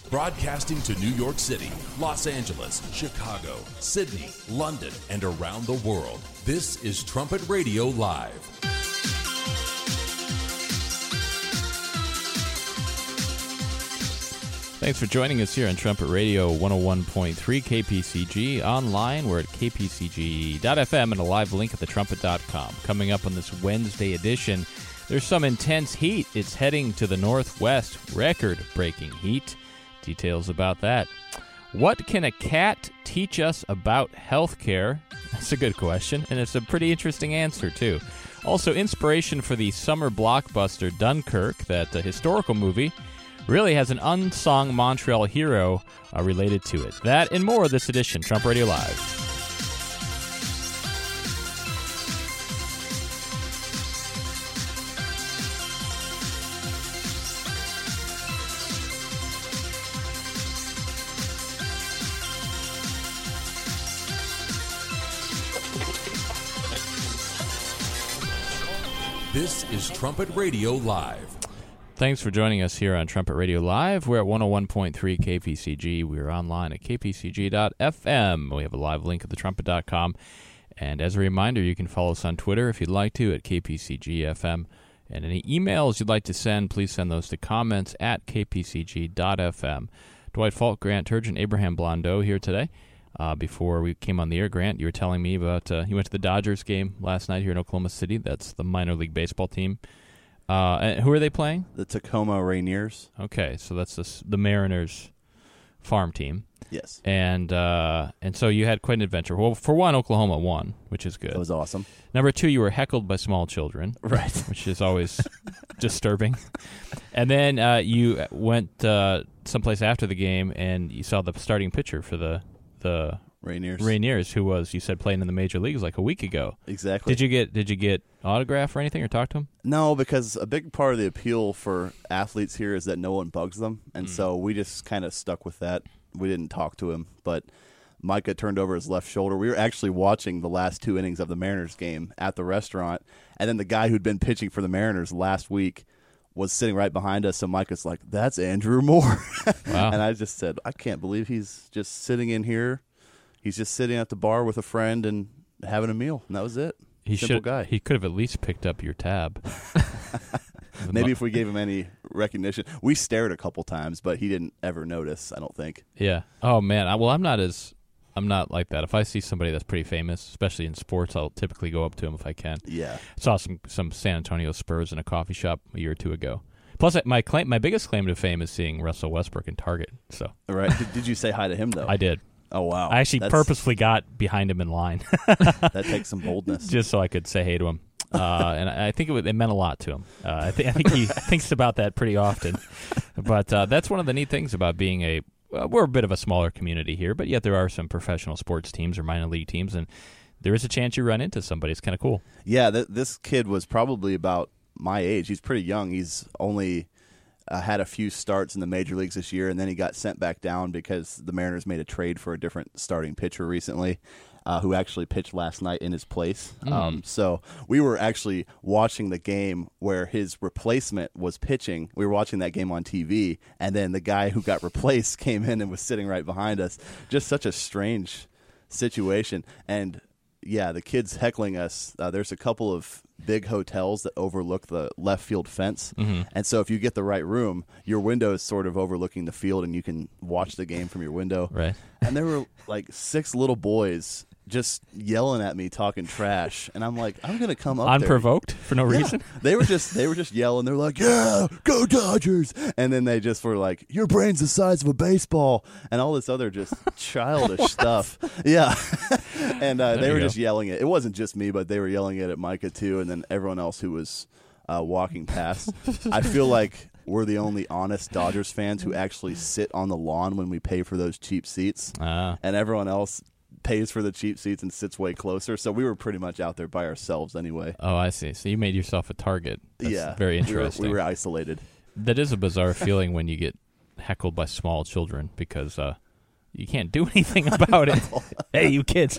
Broadcasting to New York City, Los Angeles, Chicago, Sydney, London, and around the world. This is Trumpet Radio Live. Thanks for joining us here on Trumpet Radio 101.3 KPCG. Online, we're at kpcg.fm and a live link at thetrumpet.com. Coming up on this Wednesday edition, there's some intense heat. It's heading to the northwest, record-breaking heat. Details about that. What can a cat teach us about healthcare? That's a good question, and it's a pretty interesting answer, too. Also, inspiration for the summer blockbuster Dunkirk, that historical movie, really has an unsung Montreal hero related to it. That and more this edition, Trump Radio Live. This is Trumpet Radio Live. Thanks for joining us here on Trumpet Radio Live. We're at 101.3 KPCG. We're online at kpcg.fm. We have a live link at thetrumpet.com. And as a reminder, you can follow us on Twitter if you'd like to at kpcgfm. And any emails you'd like to send, please send those to comments at kpcg.fm. Dwight Falk, Grant Turgeon, Abraham Blondeau here today. Before we came on the air, Grant, you were telling me about you went to the Dodgers game last night here in Oklahoma City. That's the minor league baseball team. And who are they playing? The Tacoma Rainiers. Okay, so that's the Mariners farm team. Yes. And so you had quite an adventure. Well, for one, Oklahoma won, which is good. That was awesome. Number two, you were heckled by small children. Right. Which is always disturbing. And then you went someplace after the game, and you saw the starting pitcher for the Rainiers, who was, you said, playing in the major leagues like a week ago. Exactly. Did you get autograph or anything, or talk to him? No, because a big part of the appeal for athletes here is that no one bugs them, and so we just kind of stuck with that. We didn't talk to him, but Micah turned over his left shoulder. We were actually watching the last two innings of the Mariners game at the restaurant, and then the guy who'd been pitching for the Mariners last week was sitting right behind us, so Micah's like, "That's Andrew Moore." Wow. And I just said, "I can't believe he's just sitting in here. He's just sitting at the bar with a friend and having a meal." And that was it. Simple guy. He could have at least picked up your tab. Maybe if we gave him any recognition. We stared a couple times, but he didn't ever notice, I don't think. Yeah. Oh, man. I'm not like that. If I see somebody that's pretty famous, especially in sports, I'll typically go up to him if I can. Yeah. Saw some San Antonio Spurs in a coffee shop a year or two ago. Plus, my biggest claim to fame is seeing Russell Westbrook in Target. So. Right. Did you say hi to him, though? I did. Oh, wow. I actually purposefully got behind him in line. That takes some boldness. Just so I could say hey to him. And I think it meant a lot to him. I think he thinks about that pretty often. But that's one of the neat things about being we're a bit of a smaller community here, but yet there are some professional sports teams or minor league teams, and there is a chance you run into somebody. It's kind of cool. Yeah, this kid was probably about my age. He's pretty young. He's only had a few starts in the major leagues this year, and then he got sent back down because the Mariners made a trade for a different starting pitcher recently, who actually pitched last night in his place. So we were actually watching the game where his replacement was pitching. We were watching that game on TV, and then the guy who got replaced came in and was sitting right behind us. Just such a strange situation. And yeah, the kid's heckling us. There's a couple of big hotels that overlook the left field fence. And so if you get the right room, your window is sort of overlooking the field, and you can watch the game from your window. Right. And there were like 6 little boys just yelling at me, talking trash, and I'm like, I'm gonna come up unprovoked for no reason. They were just yelling. They're like, "Yeah, go Dodgers!" And then they just were like, "Your brain's the size of a baseball," and all this other just childish stuff. Yeah, and they were just yelling it. It wasn't just me, but they were yelling it at Micah too, and then everyone else who was walking past. I feel like we're the only honest Dodgers fans who actually sit on the lawn when we pay for those cheap seats, and everyone else pays for the cheap seats and sits way closer. So we were pretty much out there by ourselves anyway. Oh, I see. So you made yourself a target. That's yeah, very interesting. We were isolated. That is a bizarre feeling when you get heckled by small children because you can't do anything about it. Hey, you kids.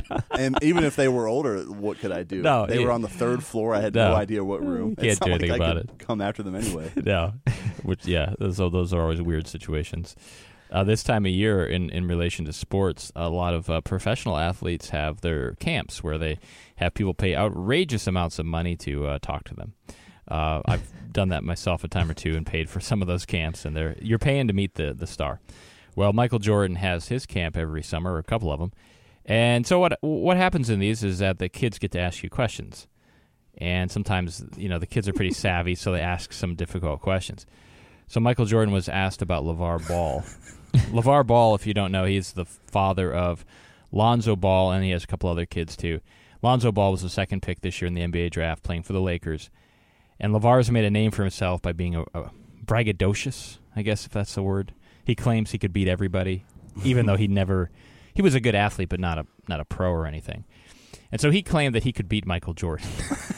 And even if they were older, what could I do? No, they were on the 3rd floor. I had no idea what room. You can't do anything about it. Come after them anyway. No. Which, those are always weird situations. This time of year, in relation to sports, a lot of professional athletes have their camps where they have people pay outrageous amounts of money to talk to them. I've done that myself a time or two and paid for some of those camps, and you're paying to meet the star. Well, Michael Jordan has his camp every summer, or a couple of them. And so what happens in these is that the kids get to ask you questions. And sometimes, the kids are pretty savvy, so they ask some difficult questions. So Michael Jordan was asked about LeVar Ball. LeVar Ball, if you don't know, he's the father of Lonzo Ball, and he has a couple other kids too. Lonzo Ball was the second pick this year in the NBA draft, playing for the Lakers. And LeVar's made a name for himself by being a braggadocious, I guess, if that's the word. He claims he could beat everybody, even though he was a good athlete, but not a pro or anything. And so he claimed that he could beat Michael Jordan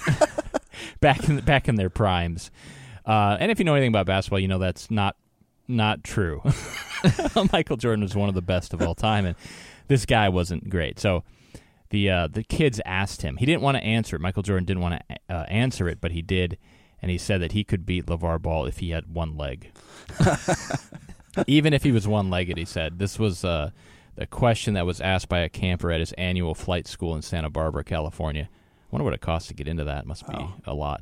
back in their primes. And if you know anything about basketball, you know that's not true. Michael Jordan was one of the best of all time, and this guy wasn't great. So the kids asked him. He didn't want to answer it. Michael Jordan didn't want to answer it, but he did, and he said that he could beat LeVar Ball if he had one leg. Even if he was one-legged, he said. This was the question that was asked by a camper at his annual flight school in Santa Barbara, California. I wonder what it costs to get into that. It must be a lot.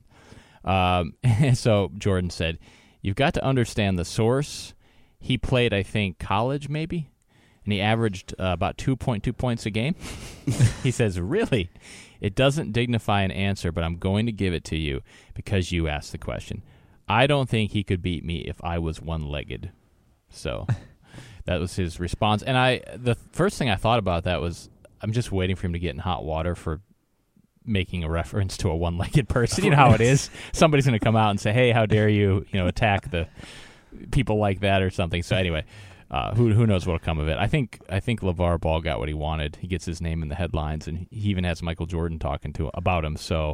And so Jordan said, you've got to understand the source. He played, I think, college maybe, and he averaged about 2.2 points a game. He says, really? It doesn't dignify an answer, but I'm going to give it to you because you asked the question. I don't think he could beat me if I was one-legged. So that was his response. And the first thing I thought about that was I'm just waiting for him to get in hot water for making a reference to a one-legged person. You know how it is. Somebody's going to come out and say, hey, how dare you, attack the people like that or something. So anyway, who knows what'll come of it. I think LeVar Ball got what he wanted. He gets his name in the headlines, and he even has Michael Jordan talking about him. So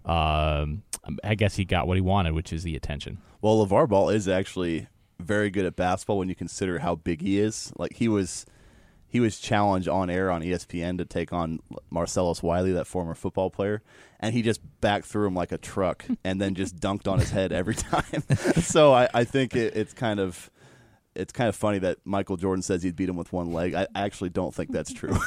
I guess he got what he wanted, which is the attention. Well, LeVar Ball is actually very good at basketball when you consider how big he is. Like he was challenged on air on ESPN to take on Marcellus Wiley, that former football player, and he just back threw him like a truck and then just dunked on his head every time. So I think it's kind of funny that Michael Jordan says he'd beat him with one leg. I actually don't think that's true.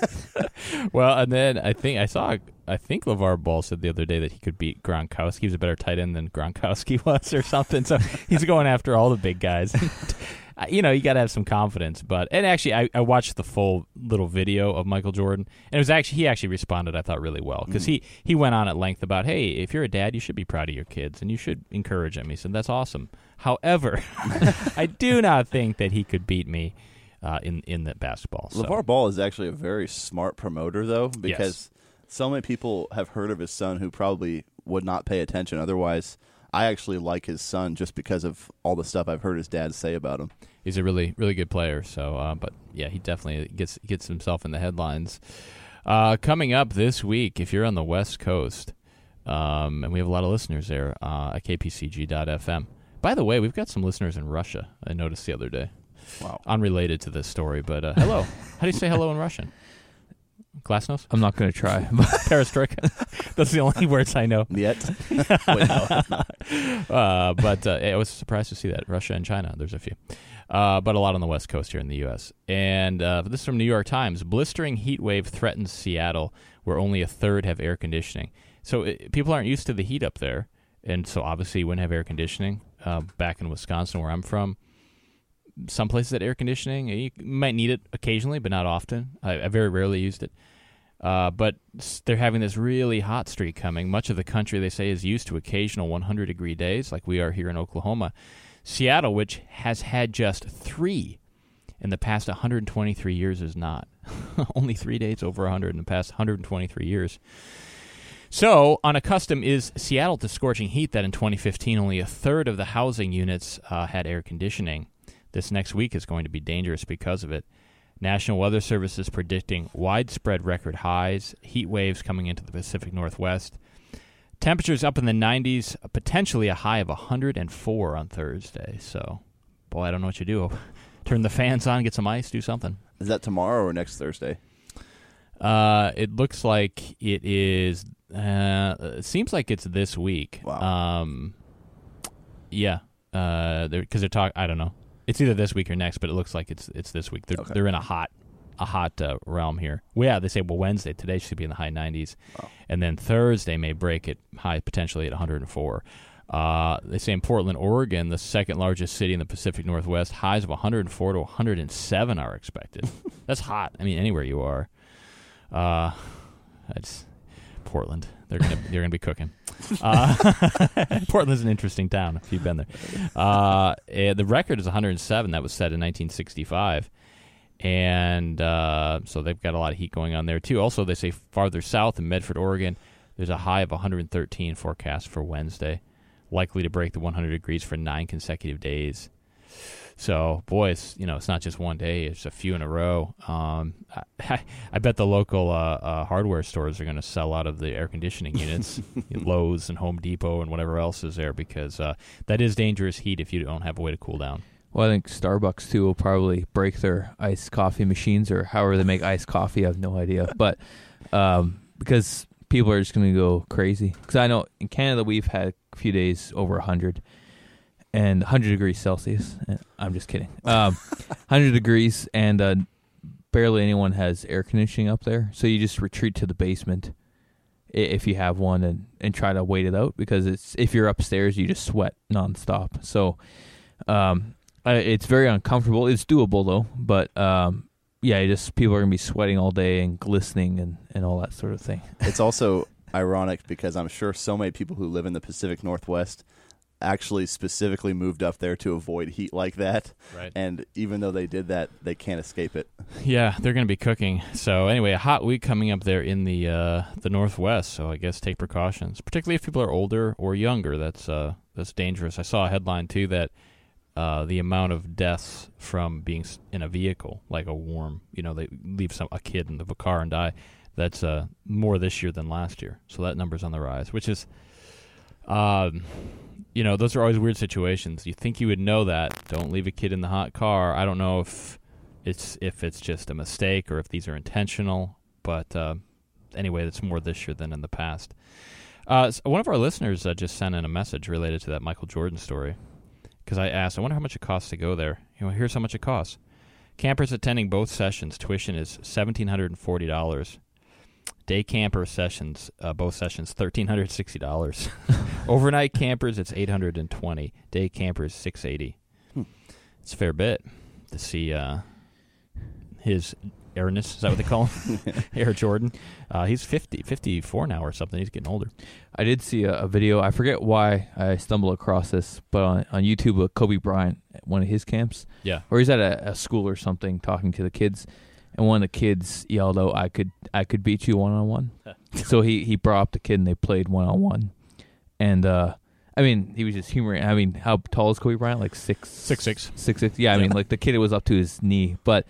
Well, and then I think LeVar Ball said the other day that he could beat Gronkowski. He was a better tight end than Gronkowski was or something. So he's going after all the big guys. You got to have some confidence. And actually, I watched the full little video of Michael Jordan, and he actually responded, I thought, really well. Because he went on at length about, hey, if you're a dad, you should be proud of your kids, and you should encourage them. He said, that's awesome. However, I do not think that he could beat me in the basketball. So. LeVar Ball is actually a very smart promoter, though, because so many people have heard of his son who probably would not pay attention otherwise. I actually like his son just because of all the stuff I've heard his dad say about him. He's a really, really good player. So, but yeah, he definitely gets himself in the headlines. Coming up this week, if you're on the West Coast, and we have a lot of listeners there at kpcg.fm. By the way, we've got some listeners in Russia. I noticed the other day. Wow. Unrelated to this story, but hello. How do you say hello in Russian? Glasnost? I'm not going to try. Perestroika? Those are the only words I know. Yet. Wait, no, that's not. But I was surprised to see that. Russia and China, there's a few. But a lot on the West Coast here in the U.S. And this is from New York Times. Blistering heat wave threatens Seattle, where only a third have air conditioning. So people aren't used to the heat up there, and so obviously you wouldn't have air conditioning. Back in Wisconsin, where I'm from, some places had air conditioning. You might need it occasionally, but not often. I very rarely used it. But they're having this really hot streak coming. Much of the country, they say, is used to occasional 100-degree days like we are here in Oklahoma. Seattle, which has had just 3 in the past 123 years, is not. Only 3 days over 100 in the past 123 years. So, unaccustomed is Seattle to scorching heat that in 2015 only a third of the housing units had air conditioning. This next week is going to be dangerous because of it. National Weather Service is predicting widespread record highs, heat waves coming into the Pacific Northwest. Temperatures up in the 90s, potentially a high of 104 on Thursday. So, boy, I don't know what you do. Turn the fans on, get some ice, do something. Is that tomorrow or next Thursday? It looks like it is. It seems like it's this week. Wow. Yeah. because they're talking. I don't know. It's either this week or next, but it looks like it's this week. They're in a hot realm here. Well, yeah, they say Wednesday today should be in the high 90s, and then Thursday may break it high potentially at 104. They say in Portland, Oregon, the second largest city in the Pacific Northwest, highs of 104 to 107 are expected. That's hot. I mean, anywhere you are. That's Portland. They're gonna be cooking. Portland's an interesting town if you've been there. The record is 107. That was set in 1965, and so they've got a lot of heat going on there too. Also, they say farther south in Medford, Oregon, there's a high of 113 forecast for Wednesday, likely to break the 100 degrees for 9 consecutive days. So, boy, it's not just one day; it's a few in a row. I bet the local hardware stores are going to sell out of the air conditioning units, Lowe's and Home Depot and whatever else is there, because that is dangerous heat if you don't have a way to cool down. Well, I think Starbucks too will probably break their iced coffee machines, or however they make iced coffee. I have no idea, but because people are just going to go crazy. Because I know in Canada we've had a few days over 100. And 100 degrees Celsius. I'm just kidding. 100 degrees, and barely anyone has air conditioning up there. So you just retreat to the basement if you have one and try to wait it out, because if you're upstairs, you just sweat nonstop. So it's very uncomfortable. It's doable, though. But, people are going to be sweating all day and glistening and all that sort of thing. It's also ironic because I'm sure so many people who live in the Pacific Northwest actually specifically moved up there to avoid heat like that. Right. And even though they did that, they can't escape it. Yeah, they're going to be cooking. So anyway, a hot week coming up there in the Northwest. So I guess take precautions, particularly if people are older or younger. That's dangerous. I saw a headline too that the amount of deaths from being in a vehicle, like a warm, they leave a kid in the car and die. That's more this year than last year. So that number's on the rise, which is those are always weird situations. You think you would know that. Don't leave a kid in the hot car. I don't know if it's just a mistake or if these are intentional. But anyway, it's more this year than in the past. So one of our listeners just sent in a message related to that Michael Jordan story. Because I asked, I wonder how much it costs to go there. Here's how much it costs. Campers attending both sessions, tuition is $1,740. Day camper sessions, both sessions, $1,360. Overnight campers, it's $820. Day campers, $680. It's a fair bit to see his Airness. Is that what they call him? Air Jordan. He's 54 now or something. He's getting older. I did see a video. I forget why I stumbled across this, but on YouTube, with Kobe Bryant at one of his camps. Yeah. Or he's at a school or something talking to the kids. And one of the kids yelled out, I could beat you one-on-one. So he brought up the kid and they played one-on-one. And, he was just humoring. How tall is Kobe Bryant? Like 6'6". 6'6". Yeah, the kid was up to his knee. But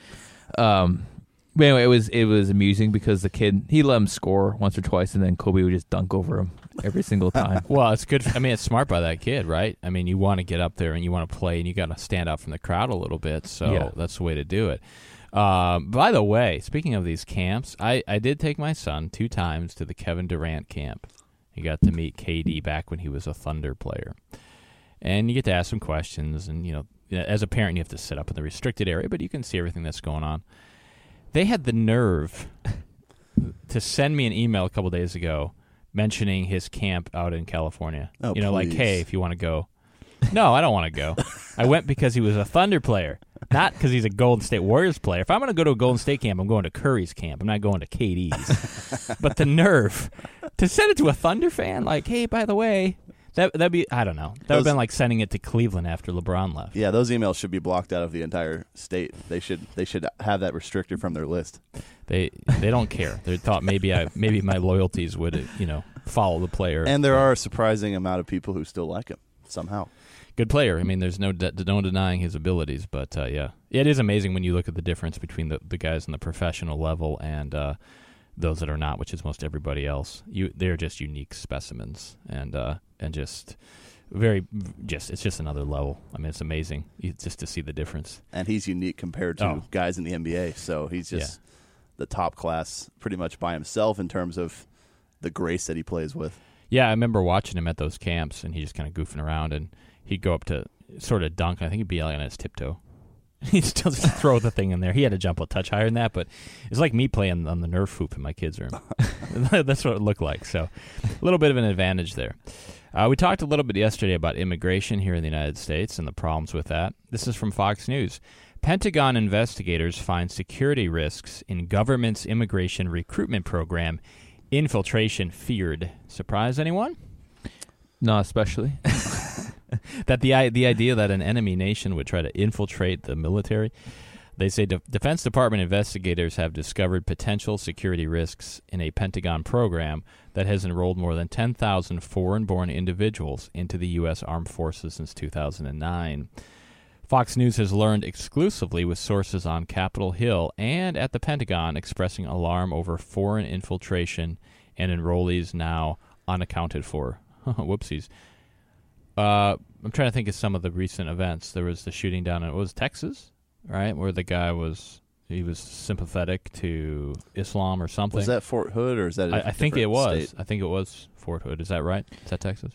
anyway, it was amusing because the kid, he let him score once or twice, and then Kobe would just dunk over him every single time. Well, it's good. It's smart by that kid, right? You want to get up there and you want to play, and you got to stand out from the crowd a little bit. So That's the way to do it. By the way, speaking of these camps, I did take my son 2 times to the Kevin Durant camp. He got to meet KD back when he was a Thunder player. And you get to ask him questions, and, as a parent, you have to sit up in the restricted area, but you can see everything that's going on. They had the nerve to send me an email a couple days ago mentioning his camp out in California. Oh, like, hey, if you want to go. No, I don't want to go. I went because he was a Thunder player, not because he's a Golden State Warriors player. If I'm going to go to a Golden State camp, I'm going to Curry's camp. I'm not going to KD's. But the nerve to send it to a Thunder fan, like, hey, by the way, that'd be, I don't know. That would have been like sending it to Cleveland after LeBron left. Yeah, those emails should be blocked out of the entire state. They should have that restricted from their list. They don't care. They thought maybe my loyalties would follow the player. And there are a surprising amount of people who still like him somehow. Good player. There's no denying his abilities, but it is amazing when you look at the difference between the guys on the professional level and those that are not, which is most everybody else. They're just unique specimens, and just it's just another level. It's amazing just to see the difference. And he's unique compared to guys in the NBA, so he's just the top class pretty much by himself in terms of the grace that he plays with. Yeah, I remember watching him at those camps, and he just kind of goofing around, and he'd go up to sort of dunk. I think he'd be like on his tiptoe. He'd still just throw the thing in there. He had to jump a touch higher than that, but it's like me playing on the Nerf hoop in my kids' room. That's what it looked like. So a little bit of an advantage there. We talked a little bit yesterday about immigration here in the United States and the problems with that. This is from Fox News. Pentagon investigators find security risks in government's immigration recruitment program. Infiltration feared. Surprise anyone? Not especially. That the idea that an enemy nation would try to infiltrate the military. They say Defense Department investigators have discovered potential security risks in a Pentagon program that has enrolled more than 10,000 foreign-born individuals into the U.S. Armed Forces since 2009. Fox News has learned exclusively with sources on Capitol Hill and at the Pentagon expressing alarm over foreign infiltration and enrollees now unaccounted for. Whoopsies. I'm trying to think of some of the recent events. There was the shooting down in, Texas, right, where the guy was sympathetic to Islam or something. Was that Fort Hood or is that I think it was. State? I think it was Fort Hood. Is that right? Is that Texas?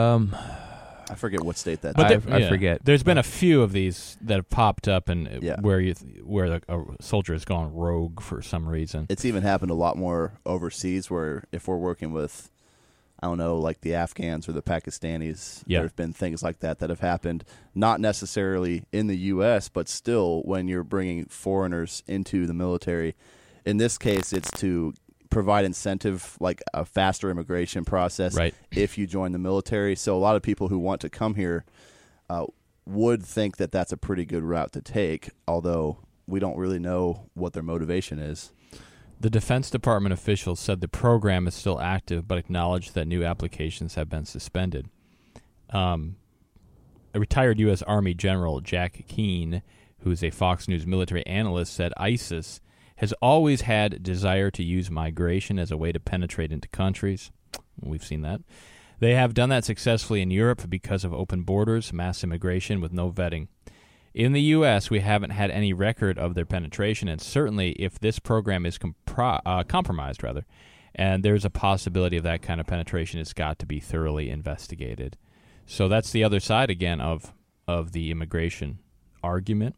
I forget what state that's I forget. There's been a few of these that have popped up and where a soldier has gone rogue for some reason. It's even happened a lot more overseas where if we're working with, I don't know, like the Afghans or the Pakistanis, there have been things like that have happened, not necessarily in the U.S., but still when you're bringing foreigners into the military. In this case, it's to provide incentive, like a faster immigration process if you join the military. So a lot of people who want to come here would think that that's a pretty good route to take, although we don't really know what their motivation is. The Defense Department officials said the program is still active, but acknowledged that new applications have been suspended. A retired U.S. Army General, Jack Keane, who is a Fox News military analyst, said ISIS has always had desire to use migration as a way to penetrate into countries. We've seen that. They have done that successfully in Europe because of open borders, mass immigration with no vetting. In the U.S., we haven't had any record of their penetration, and certainly if this program is compromised, and there's a possibility of that kind of penetration, it's got to be thoroughly investigated. So that's the other side, again, of the immigration argument.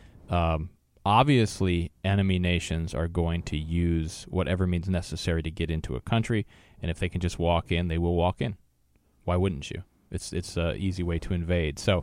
Obviously, enemy nations are going to use whatever means necessary to get into a country, and if they can just walk in, they will walk in. Why wouldn't you? It's an easy way to invade. So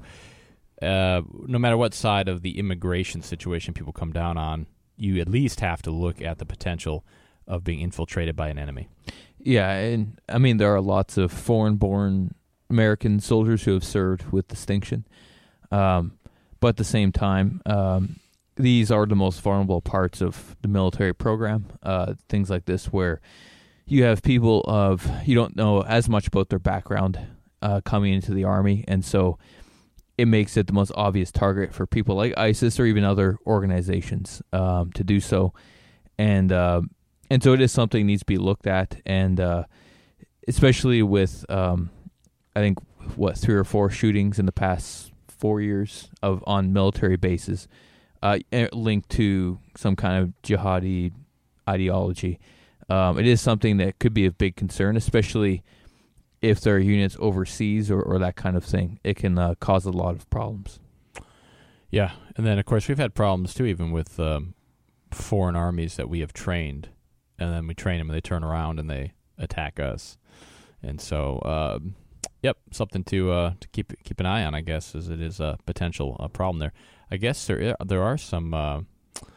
no matter what side of the immigration situation people come down on, you at least have to look at the potential of being infiltrated by an enemy. Yeah, and I mean, there are lots of foreign-born American soldiers who have served with distinction. But at the same time, these are the most vulnerable parts of the military program. Things like this where you have people you don't know as much about their background coming into the Army, and so it makes it the most obvious target for people like ISIS or even other organizations to do so. And so it is something that needs to be looked at, and especially with, I think, 3 or 4 shootings in the past 4 years on military bases linked to some kind of jihadi ideology. It is something that could be of big concern, especially if there are units overseas or that kind of thing. It can cause a lot of problems. Yeah, and then, of course, we've had problems, too, even with foreign armies that we have trained, and then we train them and they turn around and they attack us. And so, something to keep an eye on, I guess, as it is a potential problem there. I guess there are some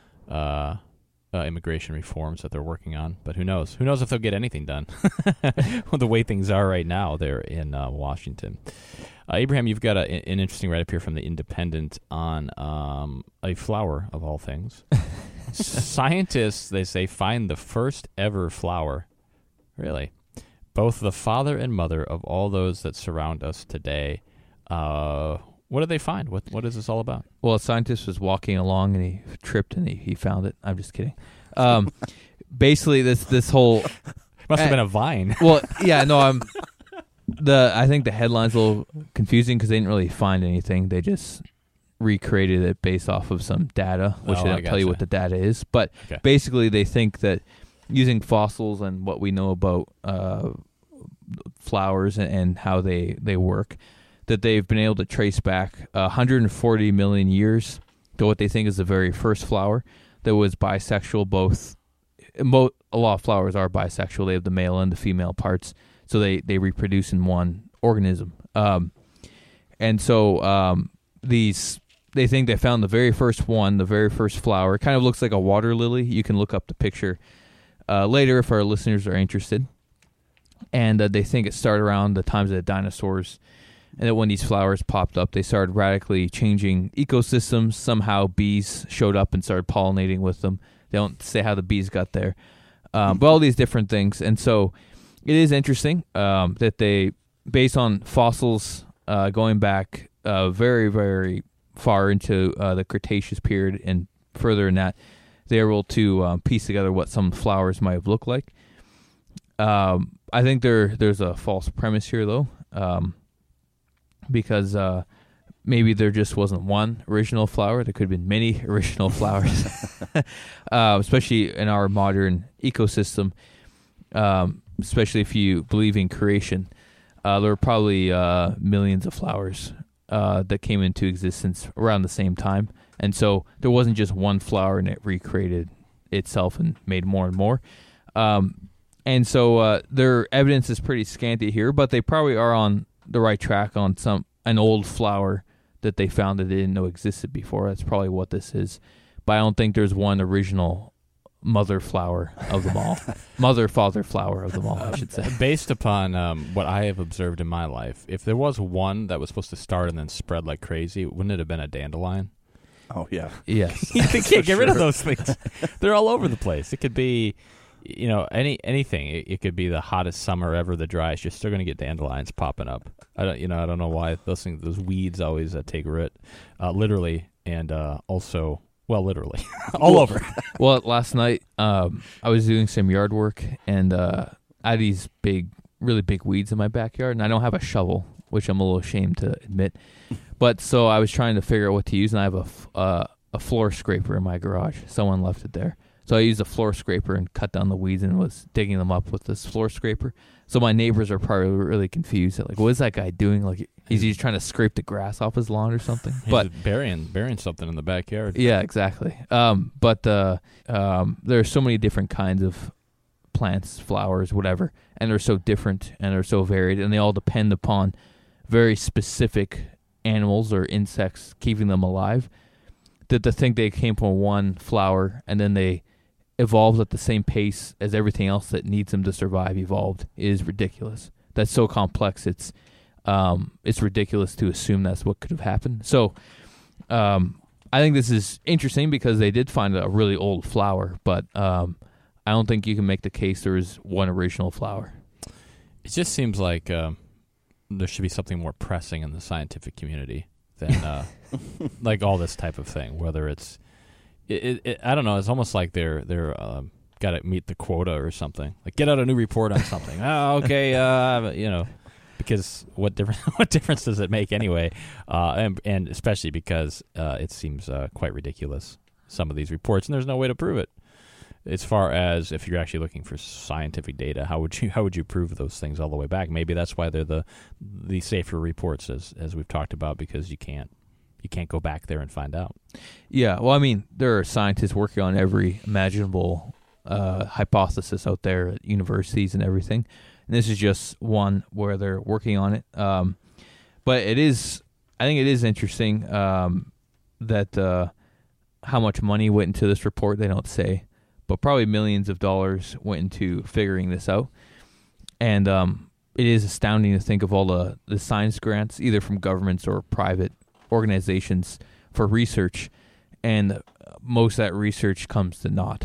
immigration reforms that they're working on, but who knows? Who knows if they'll get anything done? The way things are right now there in Washington. Abraham, you've got an interesting write-up here from The Independent on a flower, of all things. Scientists, they say, find the first ever flower. Really? Both the father and mother of all those that surround us today. What did they find? What is this all about? Well, a scientist was walking along and he tripped and he found it. I'm just kidding. Basically, this whole must have been a vine. Well, yeah, no, I think the headline's a little confusing because they didn't really find anything. They just recreated it based off of some data, which they don't tell you what the data is. But basically, they think that using fossils and what we know about flowers and how they work, that they've been able to trace back 140 million years to what they think is the very first flower that was bisexual. A lot of flowers are bisexual. They have the male and the female parts, so they reproduce in one organism. And so they think they found the very first one, the very first flower. It kind of looks like a water lily. You can look up the picture later if our listeners are interested. And they think it started around the times of the dinosaurs, and that when these flowers popped up, they started radically changing ecosystems. Somehow bees showed up and started pollinating with them. They don't say how the bees got there, but all these different things. And so it is interesting that they, based on fossils going back very, very far into the Cretaceous period and further than that, they were able to piece together what some flowers might have looked like. I think there's a false premise here, though, because maybe there just wasn't one original flower. There could have been many original flowers, especially in our modern ecosystem, especially if you believe in creation. There were probably millions of flowers that came into existence around the same time. And so there wasn't just one flower and it recreated itself and made more and more. And so their evidence is pretty scanty here, but they probably are on the right track on an old flower that they found that they didn't know existed before. That's probably what this is. But I don't think there's one original mother flower of them all. Mother, father flower of them all, I should say. Based upon what I have observed in my life, if there was one that was supposed to start and then spread like crazy, wouldn't it have been a dandelion? Oh, yeah. Yes. You can't get rid of those things. They're all over the place. It could be, anything. It could be the hottest summer ever, the driest. You're still going to get dandelions popping up. I don't know why those weeds always take root, literally, and also, well, literally, all over. Well, last night I was doing some yard work, and I had these really big weeds in my backyard, and I don't have a shovel, which I'm a little ashamed to admit. But so I was trying to figure out what to use, and I have a floor scraper in my garage. Someone left it there. So I used a floor scraper and cut down the weeds and was digging them up with this floor scraper. So my neighbors are probably really confused. Like, what is that guy doing? Like, is he trying to scrape the grass off his lawn or something? But burying something in the backyard. Yeah, exactly. But there are so many different kinds of plants, flowers, whatever, and they're so different and they're so varied, and they all depend upon very specific animals or insects keeping them alive. That to think they came from one flower and then they evolved at the same pace as everything else that needs them to survive evolved is ridiculous. That's so complex. It's ridiculous to assume that's what could have happened. So I think this is interesting because they did find a really old flower, but I don't think you can make the case there is one original flower. It just seems like there should be something more pressing in the scientific community than like all this type of thing, whether it's I don't know. It's almost like they're got to meet the quota or something. Like, get out a new report on something. Oh, okay. Because what difference does it make anyway? And especially because it seems quite ridiculous, some of these reports, and there's no way to prove it. As far as if you're actually looking for scientific data, how would you prove those things all the way back? Maybe that's why they're the safer reports, as we've talked about, because you can't go back there and find out. Yeah, well, I mean, there are scientists working on every imaginable hypothesis out there at universities and everything, and this is just one where they're working on it. But I think it is interesting that how much money went into this report. They don't say, but probably millions of dollars went into figuring this out. And it is astounding to think of all the science grants, either from governments or private organizations for research, and most of that research comes to naught.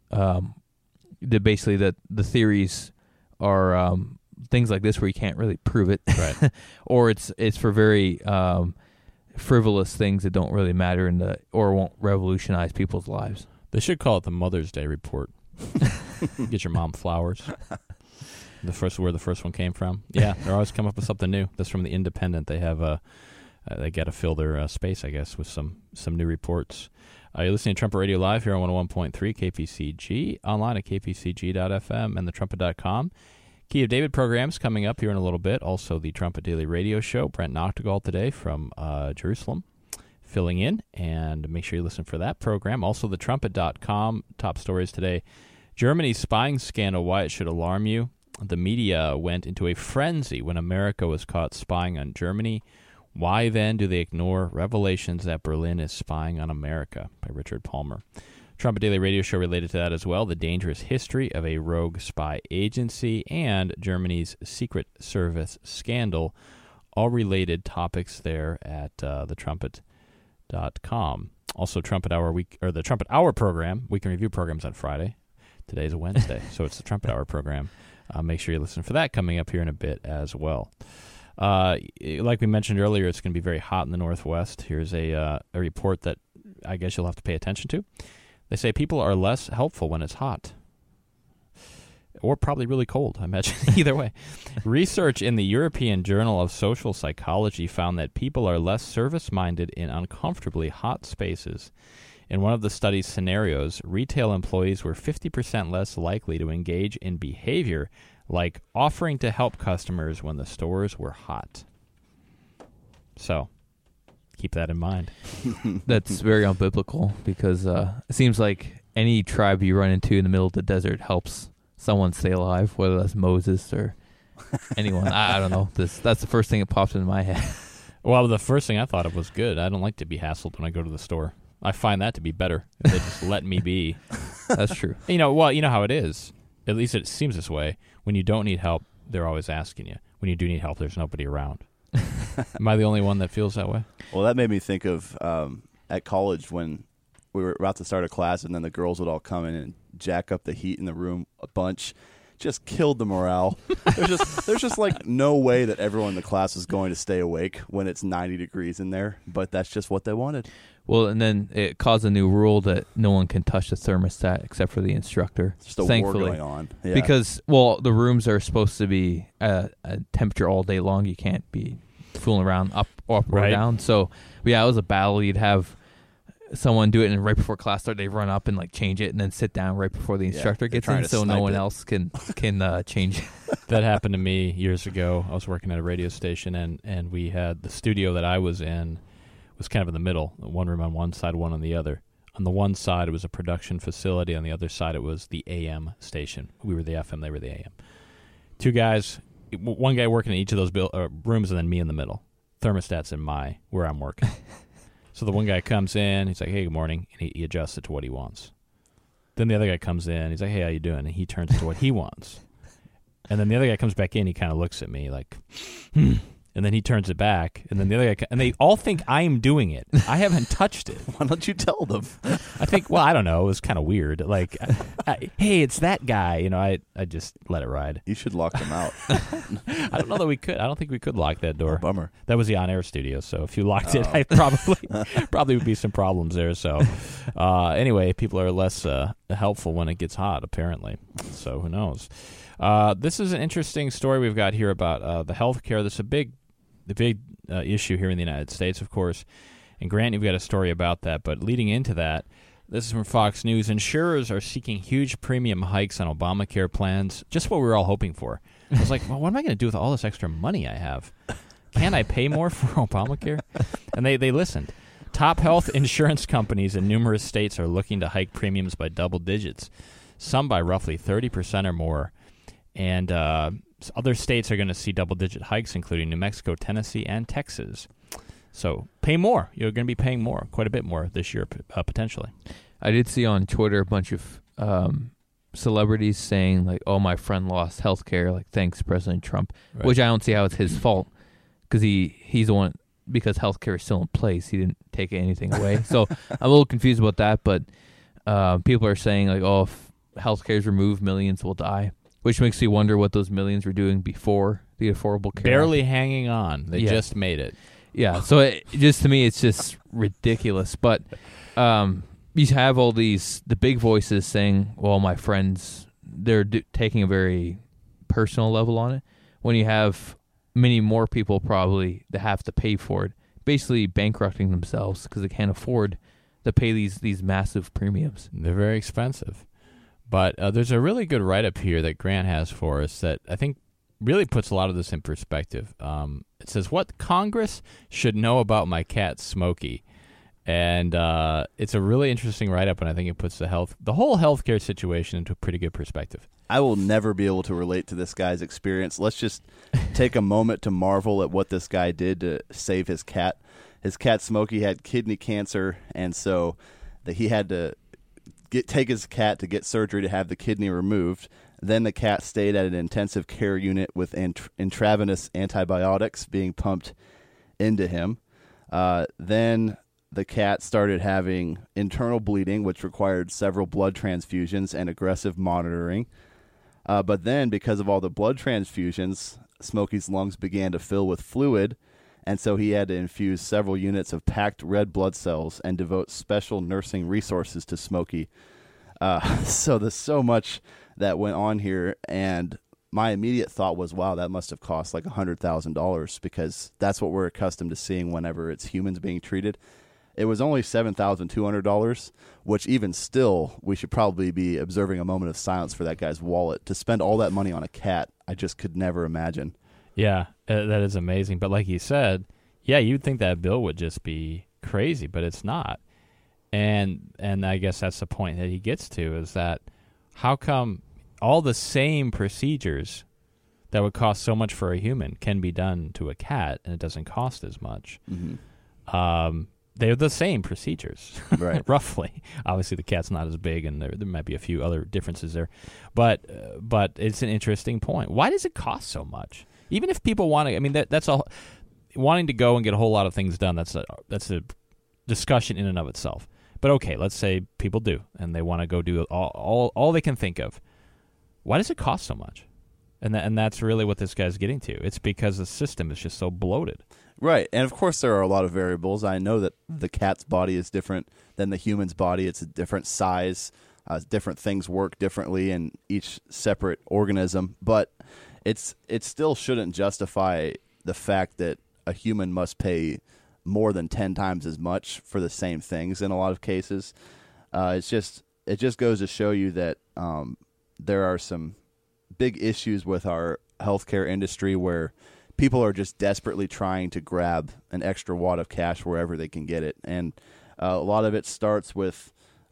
Basically, the theories are things like this where you can't really prove it, right? Or it's for very frivolous things that don't really matter or won't revolutionize people's lives. They should call it the Mother's Day report. Get your mom flowers. Where the first one came from. Yeah, they're always come up with something new. That's from the Independent. They have they got to fill their space, I guess, with some new reports. You're listening to Trumpet Radio Live here on 101.3 KPCG, online at kpcg.fm and thetrumpet.com. Key of David programs coming up here in a little bit. Also, the Trumpet Daily Radio Show. Brent Noctegal today from Jerusalem filling in, and make sure you listen for that program. Also, thetrumpet.com top stories today. Germany's spying scandal, why it should alarm you. The media went into a frenzy when America was caught spying on Germany. Why then do they ignore revelations that Berlin is spying on America? By Richard Palmer. Trumpet Daily Radio Show related to that as well. The dangerous history of a rogue spy agency and Germany's Secret Service scandal. All related topics there at thetrumpet.com. Also, Trumpet Hour week, or the Trumpet Hour program. We can review programs on Friday. Today's a Wednesday, so it's the Trumpet Hour program. Make sure you listen for that coming up here in a bit as well. Like we mentioned earlier, it's going to be very hot in the Northwest. Here's a report that I guess you'll have to pay attention to. They say people are less helpful when it's hot. Or probably really cold, I imagine. Either way. Research in the European Journal of Social Psychology found that people are less service-minded in uncomfortably hot spaces. In one of the study's scenarios, retail employees were 50% less likely to engage in behavior like offering to help customers when the stores were hot. So, keep that in mind. That's very unbiblical because it seems like any tribe you run into in the middle of the desert helps someone stay alive, whether that's Moses or anyone. I don't know. That's the first thing that popped into my head. Well, the first thing I thought of was good. I don't like to be hassled when I go to the store. I find that to be better if they just let me be. That's true. You know how it is. At least it seems this way. When you don't need help, they're always asking you. When you do need help, there's nobody around. Am I the only one that feels that way? Well, that made me think of at college when we were about to start a class, and then the girls would all come in and jack up the heat in the room a bunch. Just killed the morale. There's just like no way that everyone in the class is going to stay awake when it's 90 degrees in there, but that's just what they wanted. Well, and then it caused a new rule that no one can touch the thermostat except for the instructor. Just a war going on. Yeah. Because, well, the rooms are supposed to be a temperature all day long. You can't be fooling around up or down. So, yeah, it was a battle. You'd have someone do it, and right before class started, they run up and like change it, and then sit down right before the instructor gets in, so no one else can change it. That happened to me years ago. I was working at a radio station, and we had the studio that I was in was kind of in the middle, one room on one side, one on the other. On the one side, it was a production facility. On the other side, it was the AM station. We were the FM, they were the AM. Two guys, one guy working in each of those rooms, and then me in the middle. Thermostat's in where I'm working. So the one guy comes in, he's like, hey, good morning, and he adjusts it to what he wants. Then the other guy comes in, he's like, hey, how you doing? And he turns it to what he wants. And then the other guy comes back in, he kind of looks at me like, and then he turns it back, and then the other guy, and they all think I'm doing it. I haven't touched it. Why don't you tell them? I think, well, I don't know. It was kind of weird. Like, hey, it's that guy. You know, I just let it ride. You should lock them out. I don't know that we could. I don't think we could lock that door. Oh, bummer. That was the on-air studio, so if you locked it, I probably would be some problems there. So anyway, people are less helpful when it gets hot, apparently. So who knows? This is an interesting story we've got here about the health care. This is the big issue here in the United States, of course. And Grant, you've got a story about that. But leading into that, this is from Fox News. Insurers are seeking huge premium hikes on Obamacare plans, just what we were all hoping for. I was like, well, what am I going to do with all this extra money I have? Can I pay more for Obamacare? And they listened. Top health insurance companies in numerous states are looking to hike premiums by double digits, some by roughly 30% or more. And other states are going to see double-digit hikes, including New Mexico, Tennessee, and Texas. So pay more. You're going to be paying more, quite a bit more this year, potentially. I did see on Twitter a bunch of celebrities saying, like, oh, my friend lost health care, like, thanks, President Trump, right. Which I don't see how it's his fault, because he's the one, because health care is still in place. He didn't take anything away. So I'm a little confused about that, but people are saying, like, oh, if health care is removed, millions will die. Which makes me wonder what those millions were doing before the Affordable Care Barely Act. Hanging on. They just made it. Yeah, so to me, it's just ridiculous. But you have all the big voices saying, well, my friends, they're taking a very personal level on it. When you have many more people probably that have to pay for it, basically bankrupting themselves because they can't afford to pay these massive premiums. They're very expensive. But there's a really good write-up here that Grant has for us that I think really puts a lot of this in perspective. It says, what Congress should know about my cat, Smokey. And it's a really interesting write-up, and I think it puts the whole healthcare situation into a pretty good perspective. I will never be able to relate to this guy's experience. Let's just take a moment to marvel at what this guy did to save his cat. His cat, Smokey, had kidney cancer, and so he had to take his cat to get surgery to have the kidney removed. Then the cat stayed at an intensive care unit with intravenous antibiotics being pumped into him. Then the cat started having internal bleeding, which required several blood transfusions and aggressive monitoring. But then, because of all the blood transfusions, Smokey's lungs began to fill with fluid, and so he had to infuse several units of packed red blood cells and devote special nursing resources to Smokey. So there's so much that went on here, and my immediate thought was, wow, that must have cost like $100,000, because that's what we're accustomed to seeing whenever it's humans being treated. It was only $7,200, which even still, we should probably be observing a moment of silence for that guy's wallet. To spend all that money on a cat, I just could never imagine. Yeah, that is amazing. But like you said, yeah, you'd think that bill would just be crazy, but it's not. And I guess that's the point that he gets to, is that how come all the same procedures that would cost so much for a human can be done to a cat and it doesn't cost as much? Mm-hmm. They're the same procedures, right? Roughly. Obviously, the cat's not as big, and there might be a few other differences there. But it's an interesting point. Why does it cost so much? Even if people want to, I mean, that's all. Wanting to go and get a whole lot of things done, that's a discussion in and of itself. But okay, let's say people do, and they want to go do all they can think of. Why does it cost so much? And that's really what this guy's getting to. It's because the system is just so bloated. Right, and of course there are a lot of variables. I know that the cat's body is different than the human's body. It's a different size. Different things work differently in each separate organism. But it still shouldn't justify the fact that a human must pay more than 10 times as much for the same things in a lot of cases. It just goes to show you that there are some big issues with our healthcare industry where people are just desperately trying to grab an extra wad of cash wherever they can get it. And a lot of it starts with,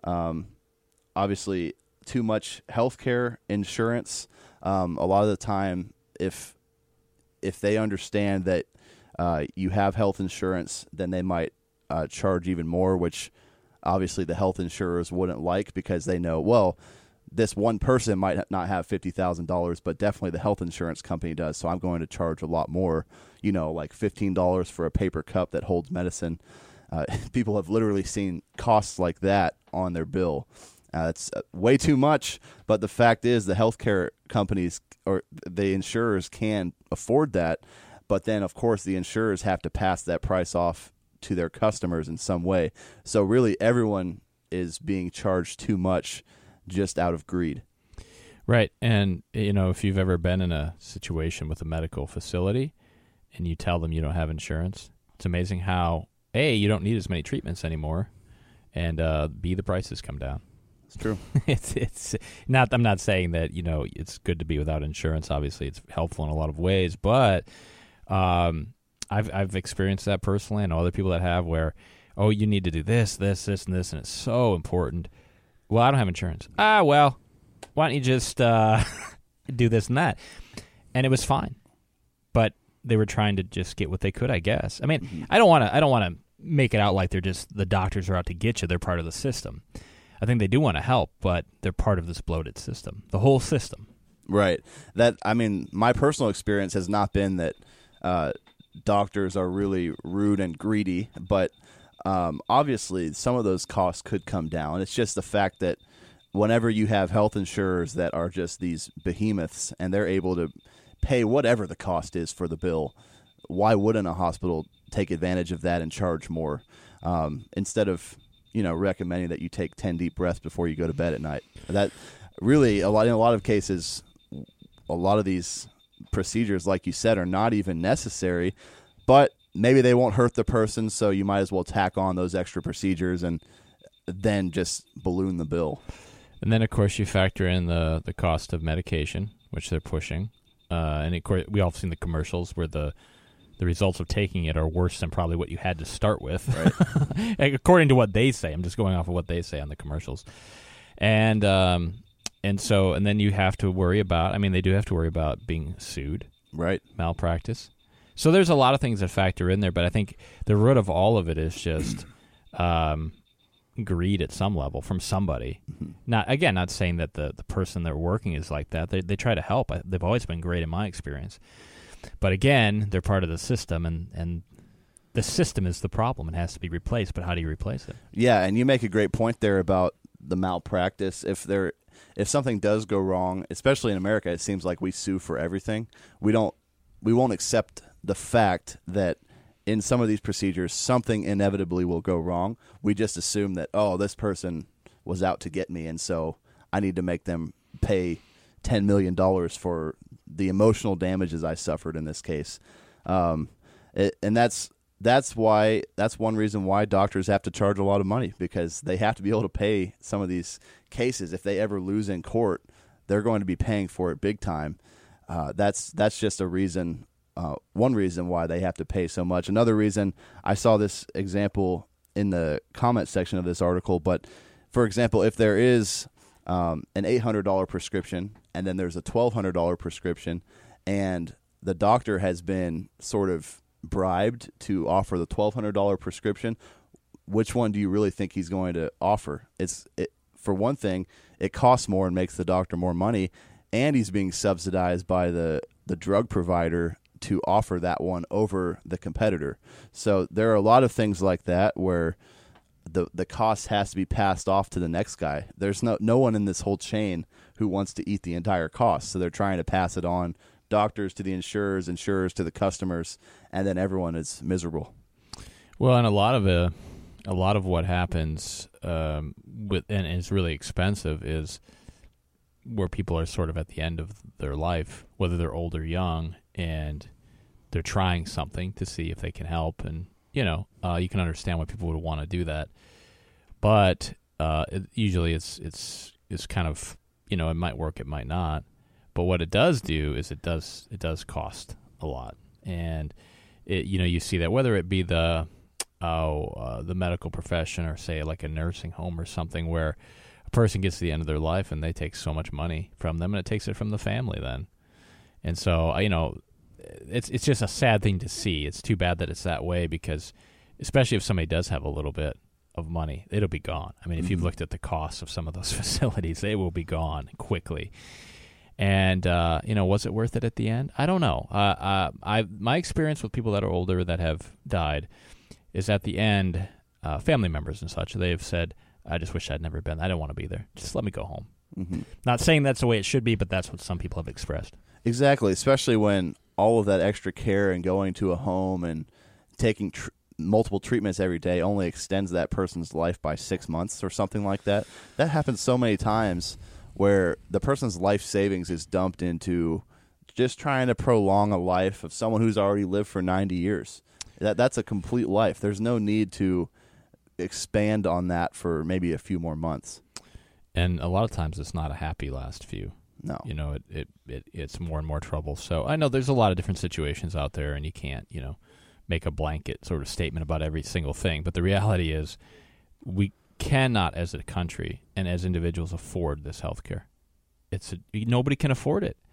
obviously, too much healthcare insurance. A lot of the time, if they understand that you have health insurance, then they might charge even more, which obviously the health insurers wouldn't like, because they know, well, this one person might not have $50,000, but definitely the health insurance company does, so I'm going to charge a lot more, like $15 for a paper cup that holds medicine. People have literally seen costs like that on their bill. It's way too much, but the fact is the healthcare companies or the insurers can afford that, but then, of course, the insurers have to pass that price off to their customers in some way. So really everyone is being charged too much just out of greed. Right. And, if you've ever been in a situation with a medical facility and you tell them you don't have insurance, it's amazing how, A, you don't need as many treatments anymore, and B, the prices come down. It's true. It's not, I'm not saying that, it's good to be without insurance. Obviously, it's helpful in a lot of ways, but I've experienced that personally. I know other people that have, where, oh, you need to do this, this, this, and this, and it's so important. Well, I don't have insurance. Well, why don't you just do this and that? And it was fine, but they were trying to just get what they could, I guess. I mean, mm-hmm. I don't want to make it out like they're just, the doctors are out to get you. They're part of the system. I think they do want to help, but they're part of this bloated system, the whole system. Right. My personal experience has not been that doctors are really rude and greedy, but obviously some of those costs could come down. It's just the fact that whenever you have health insurers that are just these behemoths and they're able to pay whatever the cost is for the bill, why wouldn't a hospital take advantage of that and charge more instead of recommending that you take 10 deep breaths before you go to bed at night? That really, in a lot of cases, a lot of these procedures, like you said, are not even necessary, but maybe they won't hurt the person, so you might as well tack on those extra procedures and then just balloon the bill. And then, of course, you factor in the cost of medication, which they're pushing. And, of course, we all have seen the commercials where the results of taking it are worse than probably what you had to start with, right? According to what they say. I'm just going off of what they say on the commercials. And then you have to worry about, they do have to worry about being sued. Right. Malpractice. So there's a lot of things that factor in there, but I think the root of all of it is just greed at some level from somebody. Mm-hmm. Not saying that the person they're working is like that. They try to help. They've always been great in my experience. But again, they're part of the system, and the system is the problem. It has to be replaced, but how do you replace it? Yeah, and you make a great point there about the malpractice. If something does go wrong, especially in America, it seems like we sue for everything. We won't accept the fact that in some of these procedures something inevitably will go wrong. We just assume that, this person was out to get me, and so I need to make them pay $10 million for the emotional damages I suffered in this case. And that's one reason why doctors have to charge a lot of money, because they have to be able to pay some of these cases. If they ever lose in court, they're going to be paying for it big time. That's just a reason, one reason why they have to pay so much. Another reason, I saw this example in the comment section of this article, but for example, if there is an $800 prescription and then there's a $1,200 prescription, and the doctor has been sort of bribed to offer the $1,200 prescription, which one do you really think he's going to offer? For one thing, it costs more and makes the doctor more money, and he's being subsidized by the drug provider to offer that one over the competitor. So there are a lot of things like that where the cost has to be passed off to the next guy. There's no one in this whole chain who wants to eat the entire cost, so they're trying to pass it on. Doctors to the insurers to the customers, and then everyone is miserable. Well, and a lot of what happens and is really expensive is where people are sort of at the end of their life, whether they're old or young, and they're trying something to see if they can help. And you can understand why people would want to do that, but usually it's kind of it might work, it might not. But what it does do is it does cost a lot, and you see that whether it be the medical profession or say like a nursing home or something, where a person gets to the end of their life and they take so much money from them, and it takes it from the family then, and so it's just a sad thing to see. It's too bad that it's that way, because especially if somebody does have a little bit of money, it'll be gone. If you've looked at the costs of some of those facilities, they will be gone quickly. And, was it worth it at the end? I don't know. My experience with people that are older that have died is at the end, family members and such, they have said, I just wish I'd never been. I don't want to be there. Just let me go home. Mm-hmm. Not saying that's the way it should be, but that's what some people have expressed. Exactly, especially when all of that extra care and going to a home and taking multiple treatments every day only extends that person's life by 6 months or something like that. That happens so many times, where the person's life savings is dumped into just trying to prolong a life of someone who's already lived for 90 years. That's a complete life. There's no need to expand on that for maybe a few more months. And a lot of times it's not a happy last few. No. It's more and more trouble. So I know there's a lot of different situations out there, and you can't, make a blanket sort of statement about every single thing. But the reality is we cannot, as a country and as individuals, afford this health care. Nobody can afford it.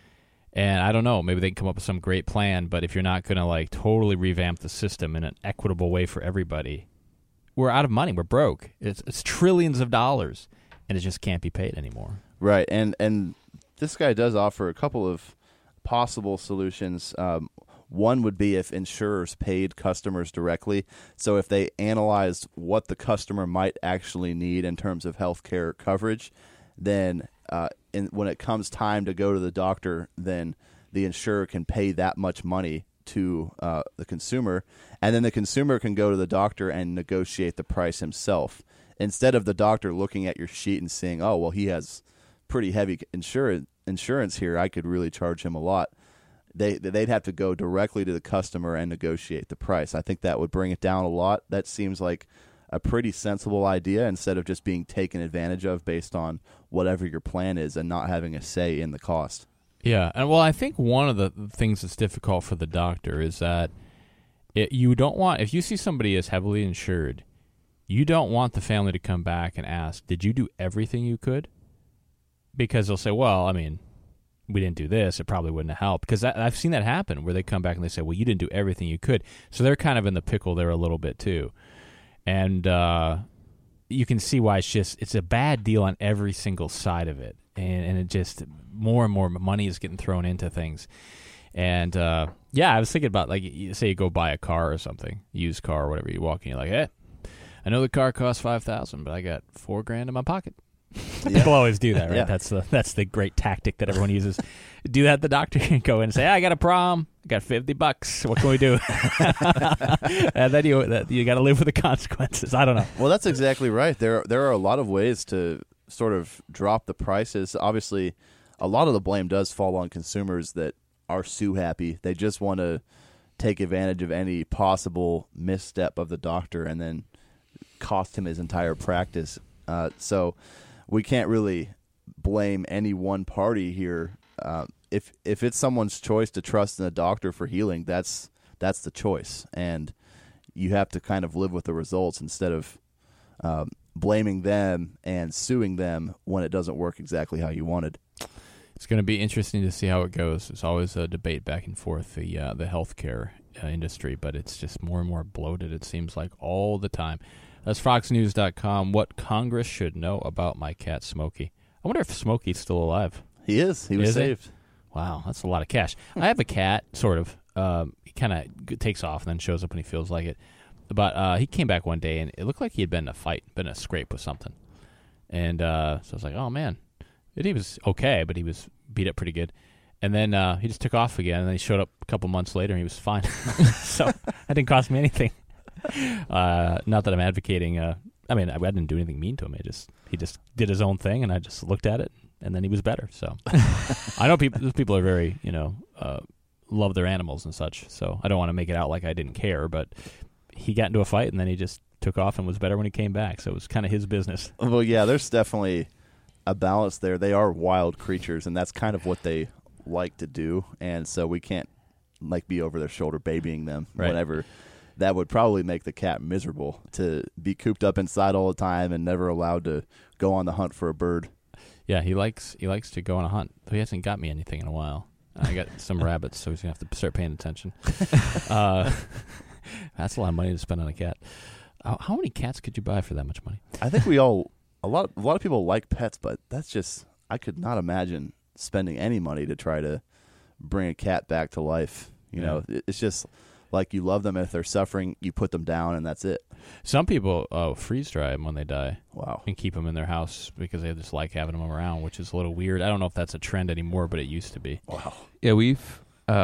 And I don't know, maybe they can come up with some great plan, but if you're not going to totally revamp the system in an equitable way for everybody, we're out of money. We're broke. It's trillions of dollars, and it just can't be paid anymore. Right, and this guy does offer a couple of possible solutions. One would be if insurers paid customers directly. So if they analyzed what the customer might actually need in terms of health care coverage, then when it comes time to go to the doctor, then the insurer can pay that much money to the consumer, and then the consumer can go to the doctor and negotiate the price himself, instead of the doctor looking at your sheet and saying, oh, well, he has pretty heavy insurance here, I could really charge him a lot. They'd have to go directly to the customer and negotiate the price. I think that would bring it down a lot. That seems like a pretty sensible idea instead of just being taken advantage of based on whatever your plan is and not having a say in the cost. Yeah, and well, I think one of the things that's difficult for the doctor is that you don't want, if you see somebody as heavily insured, you don't want the family to come back and ask, did you do everything you could? Because they'll say, well, I mean, we didn't do this, it probably wouldn't have helped. Because I've seen that happen where they come back and they say, well, you didn't do everything you could. So they're kind of in the pickle there a little bit too. And you can see why it's a bad deal on every single side of it. And it just, more and more money is getting thrown into things. And, yeah, I was thinking about, like, say you go buy a car or something, used car or whatever, you walk in, you're like, hey, I know the car costs $5,000, but I got $4,000 in my pocket. People always do that, right? Yeah. That's the great tactic that everyone uses. Do that at the doctor and go in and say, I got a problem. I got $50. What can we do? And then you got to live with the consequences. I don't know. Well, that's exactly right. There are a lot of ways to sort of drop the prices. Obviously, a lot of the blame does fall on consumers that are sue happy. They just want to take advantage of any possible misstep of the doctor and then cost him his entire practice. So we can't really blame any one party here. If it's someone's choice to trust in a doctor for healing, that's the choice, and you have to kind of live with the results instead of blaming them and suing them when it doesn't work exactly how you wanted. It's going to be interesting to see how it goes. There's always a debate back and forth, the healthcare industry, but it's just more and more bloated, it seems like, all the time. That's FoxNews.com. What Congress should know about my cat, Smokey. I wonder if Smokey's still alive. He is. He was saved. Wow, that's a lot of cash. I have a cat, sort of. He kind of takes off and then shows up when he feels like it. But he came back one day, and it looked like he had been in a fight, been in a scrape with something. And so I was like, oh, man. And he was okay, but he was beat up pretty good. And then he just took off again, and then he showed up a couple months later, and he was fine. So that didn't cost me anything. Not that I'm advocating. I mean, I didn't do anything mean to him. He just did his own thing, and I just looked at it, and then he was better. So I know people are very, love their animals and such. So I don't want to make it out like I didn't care, but he got into a fight, and then he just took off and was better when he came back. So it was kind of his business. Well, yeah, there's definitely a balance there. They are wild creatures, and that's kind of what they like to do. And so we can't be over their shoulder babying them whenever. That would probably make the cat miserable to be cooped up inside all the time and never allowed to go on the hunt for a bird. Yeah, he likes to go on a hunt. He hasn't got me anything in a while. I got some rabbits, so he's gonna have to start paying attention. That's a lot of money to spend on a cat. How many cats could you buy for that much money? I think a lot of people like pets, but that's just, I could not imagine spending any money to try to bring a cat back to life. You know, it's just like you love them. If they're suffering, you put them down, and that's it. Some people freeze dry them when they die. Wow. And keep them in their house because they just like having them around, which is a little weird. I don't know if that's a trend anymore, but it used to be. Wow. Yeah, we've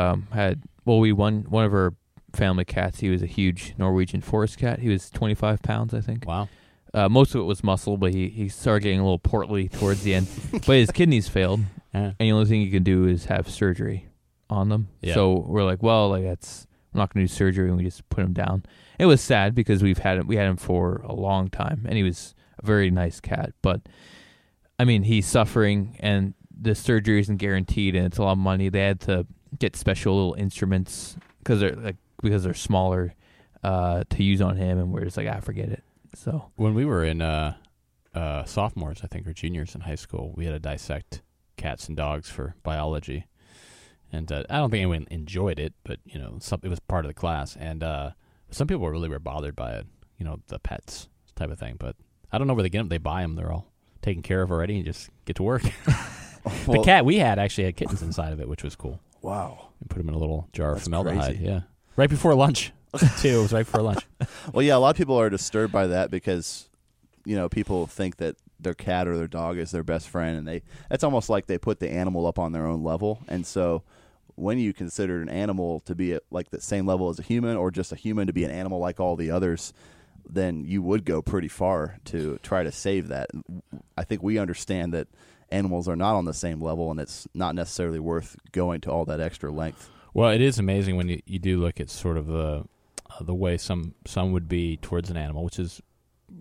one of our family cats. He was a huge Norwegian forest cat. He was 25 pounds, I think. Wow. Most of it was muscle, but he started getting a little portly towards the end. But his kidneys failed, and the only thing you can do is have surgery on them. Yeah. So we're like, well, I'm not going to do surgery, and we just put him down. It was sad because we had him for a long time, and he was a very nice cat. But I mean, he's suffering, and the surgery isn't guaranteed, and it's a lot of money. They had to get special little instruments because they're smaller to use on him, and we're just like, forget it. So when we were in sophomores, I think, or juniors in high school, we had to dissect cats and dogs for biology. And I don't think anyone enjoyed it, but, it was part of the class. And some people really were bothered by it, the pets type of thing. But I don't know where they get them. They buy them. They're all taken care of already and just get to work. The cat we had actually had kittens inside of it, which was cool. Wow. And put them in a little jar of formaldehyde. Crazy. Yeah. Right before lunch, too. It was right before lunch. Well, yeah, a lot of people are disturbed by that because, people think that their cat or their dog is their best friend. And it's almost like they put the animal up on their own level. And so when you consider an animal to be at the same level as a human, or just a human to be an animal like all the others, then you would go pretty far to try to save that. I think we understand that animals are not on the same level, and it's not necessarily worth going to all that extra length. Well, it is amazing when you do look at sort of the way some would be towards an animal, which is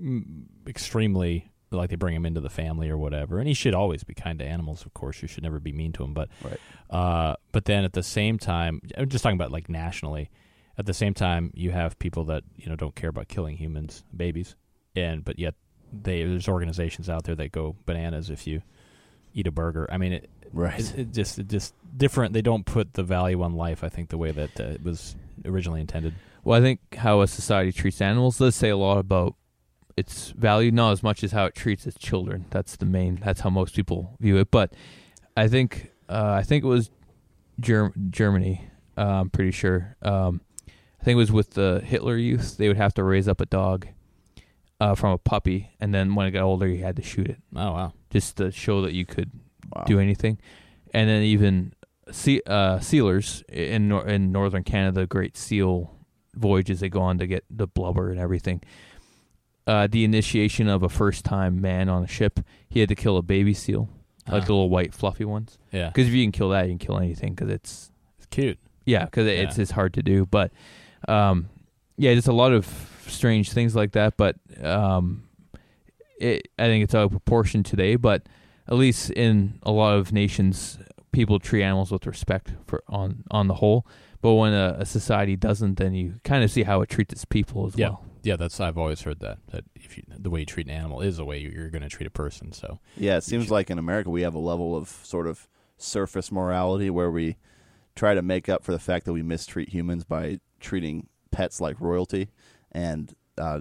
extremely like they bring him into the family or whatever. And he should always be kind to animals, of course. You should never be mean to them. But but then at the same time, I'm just talking about like nationally. At the same time, you have people that don't care about killing humans, babies, but yet there's organizations out there that go bananas if you eat a burger. I mean, it just different. They don't put the value on life, I think, the way that it was originally intended. Well, I think how a society treats animals does say a lot about its value, not as much as how it treats its children. That's how most people view it. But I think it was Germany. I'm pretty sure. I think it was with the Hitler Youth. They would have to raise up a dog from a puppy, and then when it got older, you had to shoot it. Oh, wow. Just to show that you could do anything. And then even sealers in northern Canada, great seal voyages they go on to get the blubber and everything. The initiation of a first-time man on a ship, he had to kill a baby seal, like the little white fluffy ones. Yeah. Because if you can kill that, you can kill anything because it's cute. Yeah, because it's hard to do. But, there's a lot of strange things like that. But I think it's out of proportion today. But at least in a lot of nations, people treat animals with respect on the whole. But when a society doesn't, then you kind of see how it treats its people as well. Yeah, I've always heard that if the way you treat an animal is the way you're going to treat a person. So yeah, it seems like in America we have a level of sort of surface morality where we try to make up for the fact that we mistreat humans by treating pets like royalty, and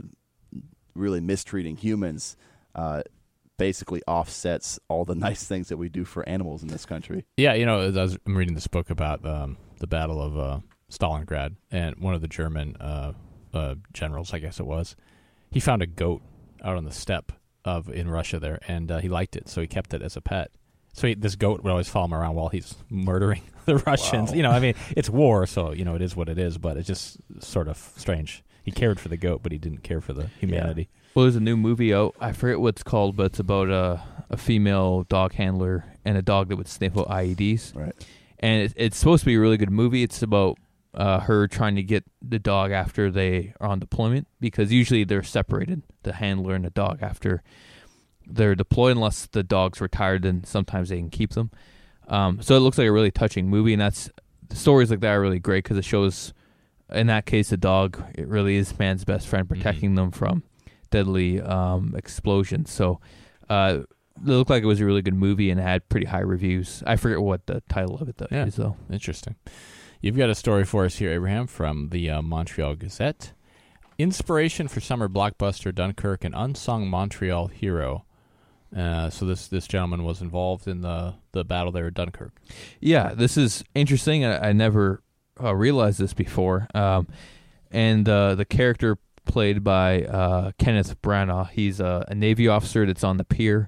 really mistreating humans basically offsets all the nice things that we do for animals in this country. Yeah, I'm reading this book about the Battle of Stalingrad, and one of the German generals, I guess it was, he found a goat out on the steppe in Russia there, and he liked it, so he kept it as a pet. So this goat would always follow him around while he's murdering the Russians. Wow. I mean, it's war, so it is what it is. But it's just sort of strange. He cared for the goat, but he didn't care for the humanity. Yeah. Well, there's a new movie out. I forget what it's called, but it's about a female dog handler and a dog that would sniff out IEDs. Right. And it's supposed to be a really good movie. It's about her trying to get the dog after they are on deployment, because usually they're separated, the handler and the dog, after they're deployed, unless the dog's retired, then sometimes they can keep them. So it looks like a really touching movie, and the stories like that are really great because it shows, in that case, the dog, it really is man's best friend, protecting them from deadly explosions. So it looked like it was a really good movie and it had pretty high reviews. I forget what the title of it is, though. Interesting. You've got a story for us here, Abraham, from the Montreal Gazette. Inspiration for summer blockbuster Dunkirk, an unsung Montreal hero. So this gentleman was involved in the battle there at Dunkirk. Yeah, this is interesting. I never realized this before. And the character played by Kenneth Branagh, he's a Navy officer that's on the pier,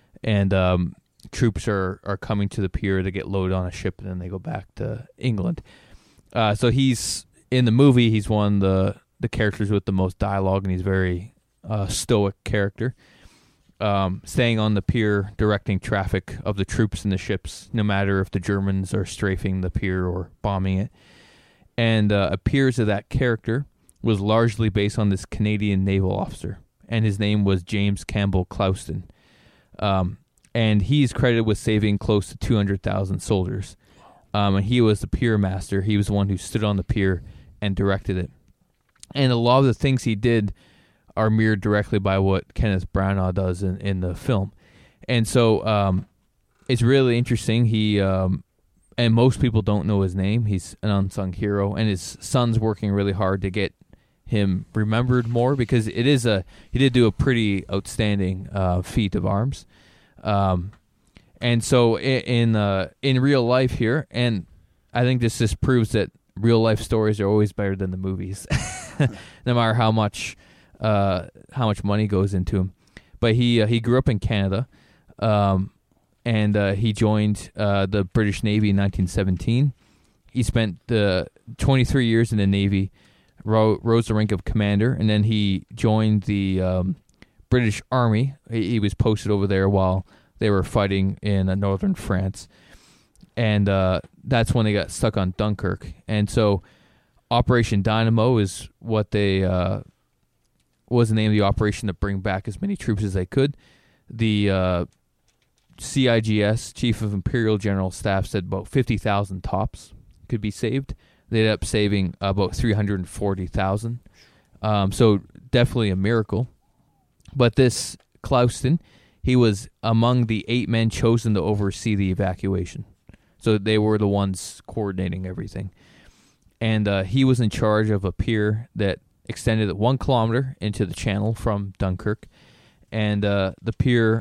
and troops are coming to the pier to get loaded on a ship, and then they go back to England. So he's in the movie. He's one of the characters with the most dialogue, and he's very stoic character. Staying on the pier, directing traffic of the troops and the ships, no matter if the Germans are strafing the pier or bombing it. And appears that that character was largely based on this Canadian naval officer, and his name was James Campbell Clouston. And he's credited with saving close to 200,000 soldiers. And he was the pier master. He was the one who stood on the pier and directed it. And a lot of the things he did are mirrored directly by what Kenneth Branagh does in the film. And so it's really interesting. He and most people don't know his name. He's an unsung hero, and his son's working really hard to get him remembered more, because he did do a pretty outstanding feat of arms. And so in real life here, and I think this just proves that real life stories are always better than the movies, no matter how much money goes into them. But he grew up in Canada, and he joined the British Navy in 1917. He spent 23 years in the Navy, rose the rank of commander, and then he joined the British Army. He was posted over there while they were fighting in northern France. And that's when they got stuck on Dunkirk. And so Operation Dynamo is what was the name of the operation to bring back as many troops as they could. The CIGS, Chief of Imperial General Staff, said about 50,000 tops could be saved. They ended up saving about 340,000. So definitely a miracle. But this Clouston, he was among the 8 men chosen to oversee the evacuation. So they were the ones coordinating everything. And he was in charge of a pier that extended 1 kilometer into the channel from Dunkirk. And the pier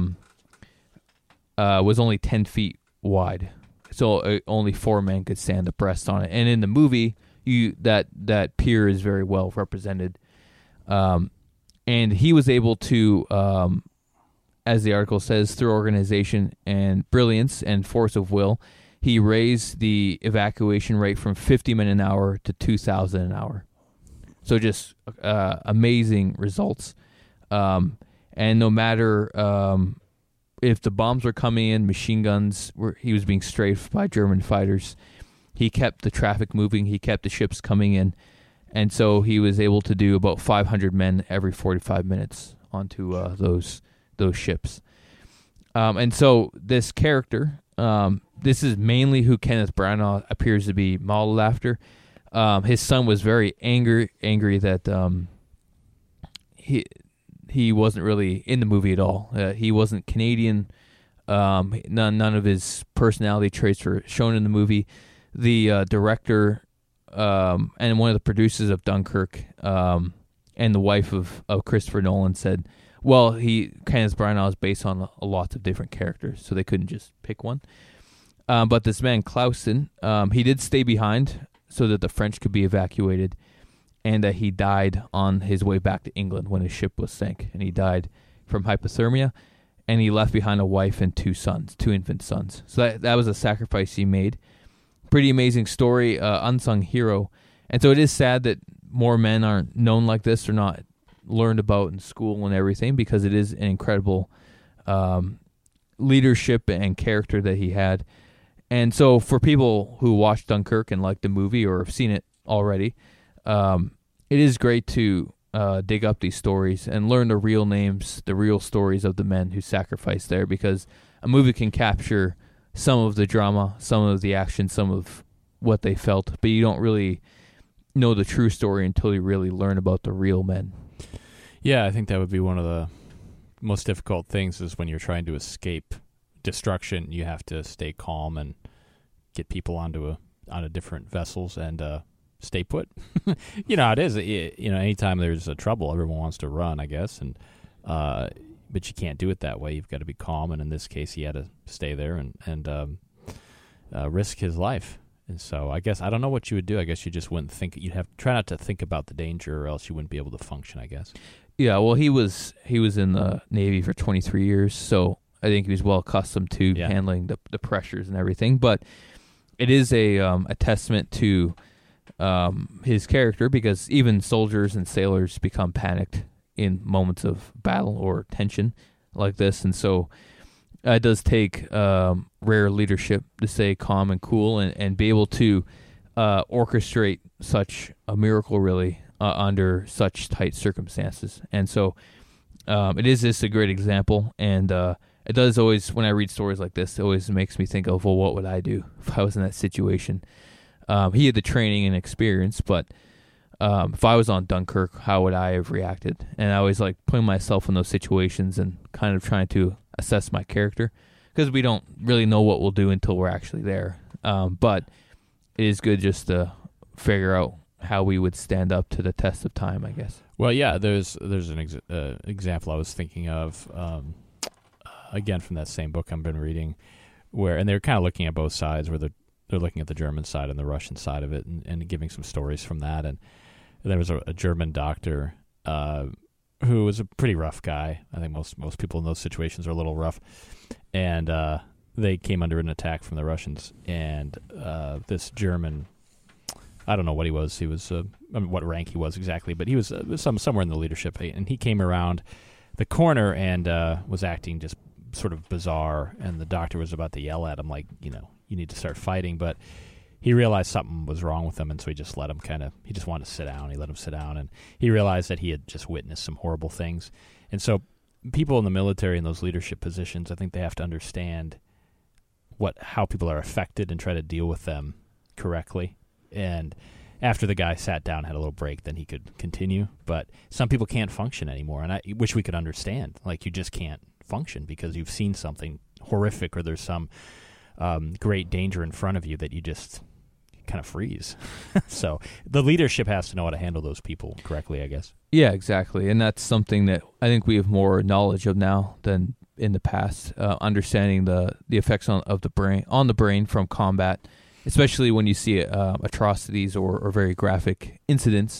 was only 10 feet wide. So only 4 men could stand abreast on it. And in the movie, that pier is very well represented. And he was able to, as the article says, through organization and brilliance and force of will, he raised the evacuation rate from 50 men an hour to 2,000 an hour. So just amazing results. And no matter if the bombs were coming in, machine guns, he was being strafed by German fighters. He kept the traffic moving. He kept the ships coming in. And so he was able to do about 500 men every 45 minutes onto those ships. And so this character, this is mainly who Kenneth Branagh appears to be modeled after. His son was very angry that he wasn't really in the movie at all. He wasn't Canadian. None of his personality traits were shown in the movie. The director and one of the producers of Dunkirk and the wife of Christopher Nolan said, well, Kenneth Branagh is based on lots of different characters, so they couldn't just pick one. But this man, Clouston, he did stay behind so that the French could be evacuated, and he died on his way back to England when his ship was sank, and he died from hypothermia, and he left behind a wife and 2 sons, 2 infant sons. So that was a sacrifice he made. Pretty amazing story, unsung hero. And so it is sad that more men aren't known like this or not learned about in school and everything, because it is an incredible leadership and character that he had. And so for people who watched Dunkirk and like the movie or have seen it already, it is great to dig up these stories and learn the real names, the real stories of the men who sacrificed there, because a movie can capture some of the drama, some of the action, some of what they felt, but you don't really know the true story until you really learn about the real men. Yeah, I think that would be one of the most difficult things is when you're trying to escape destruction, you have to stay calm and get people onto different vessels and stay put. You know how it is. Anytime there's a trouble, everyone wants to run, I guess, and but you can't do it that way. You've got to be calm, and in this case, he had to stay there and risk his life. And so I guess I don't know what you would do. I guess you just wouldn't think. You'd have to try not to think about the danger, or else you wouldn't be able to function, I guess. Yeah, well, he was in the Navy for 23 years, so I think he was well accustomed to handling the pressures and everything. But it is a testament to his character, because even soldiers and sailors become panicked in moments of battle or tension like this, and so it does take rare leadership to stay calm and cool and be able to orchestrate such a miracle, really, under such tight circumstances. And so it is just a great example, and it does always, when I read stories like this, it always makes me think of, well, what would I do if I was in that situation? He had the training and experience, but if I was on Dunkirk, how would I have reacted? And I always like putting myself in those situations and kind of trying to assess my character, because we don't really know what we'll do until we're actually there. But it is good just to figure out how we would stand up to the test of time, I guess. Well, yeah, there's an example I was thinking of, again, from that same book I've been reading, and they're kind of looking at both sides, where they're looking at the German side and the Russian side of it, and giving some stories from that. And there was a German doctor who was a pretty rough guy. I think most people in those situations are a little rough. And they came under an attack from the Russians. And this German, I don't know what he was. He was what rank he was exactly, but he was somewhere in the leadership. And he came around the corner and was acting just sort of bizarre. And the doctor was about to yell at him, like, you need to start fighting. But he realized something was wrong with him, and so he just let him he just wanted to sit down. He let him sit down, and he realized that he had just witnessed some horrible things. And so people in the military in those leadership positions, I think they have to understand how people are affected and try to deal with them correctly. And after the guy sat down, had a little break, then he could continue. But some people can't function anymore, and I wish we could understand. Like, you just can't function because you've seen something horrific, or there's some great danger in front of you that you just kind of freeze. So the leadership has to know how to handle those people correctly, I guess. Yeah, exactly. And that's something that I think we have more knowledge of now than in the past, understanding the effects on the brain from combat, especially when you see atrocities or very graphic incidents.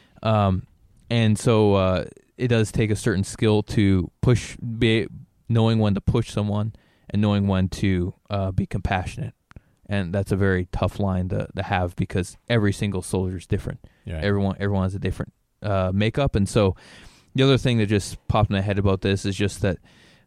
And so it does take a certain skill to knowing when to push someone and knowing when to be compassionate. And that's a very tough line to have, because every single soldier is different. Yeah. Everyone has a different makeup. And so the other thing that just popped in my head about this is just that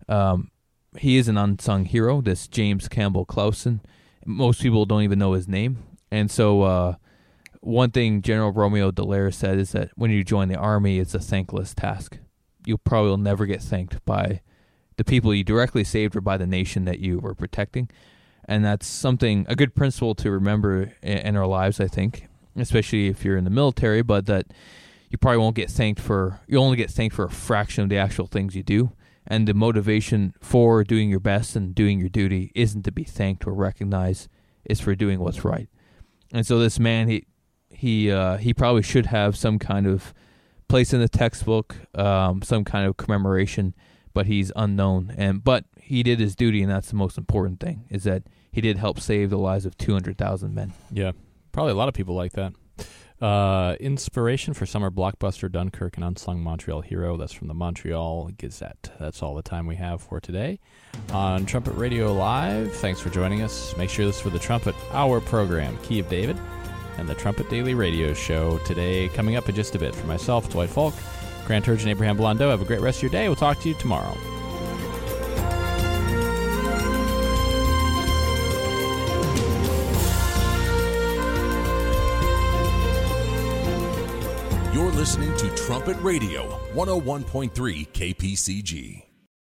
he is an unsung hero, this James Campbell Clausen. Most people don't even know his name. And so one thing General Romeo Dallaire said is that when you join the Army, it's a thankless task. You probably will never get thanked by the people you directly saved or by the nation that you were protecting. And that's a good principle to remember in our lives, I think, especially if you're in the military, but that you probably won't get thanked you only get thanked for a fraction of the actual things you do. And the motivation for doing your best and doing your duty isn't to be thanked or recognized, it's for doing what's right. And so this man, he probably should have some kind of place in the textbook, some kind of commemoration, but he's unknown. But he did his duty, and that's the most important thing, is that he did help save the lives of 200,000 men. Yeah, probably a lot of people like that. Inspiration for summer blockbuster Dunkirk, an unsung Montreal hero. That's from the Montreal Gazette. That's all the time we have for today on Trumpet Radio Live. Thanks for joining us. Make sure this is for the Trumpet Hour program, Key of David, and the Trumpet Daily Radio Show today, coming up in just a bit. For myself, Dwight Falk, Grant Turgeon, Abraham Blondeau, have a great rest of your day. We'll talk to you tomorrow. You're listening to Trumpet Radio, 101.3 KPCG.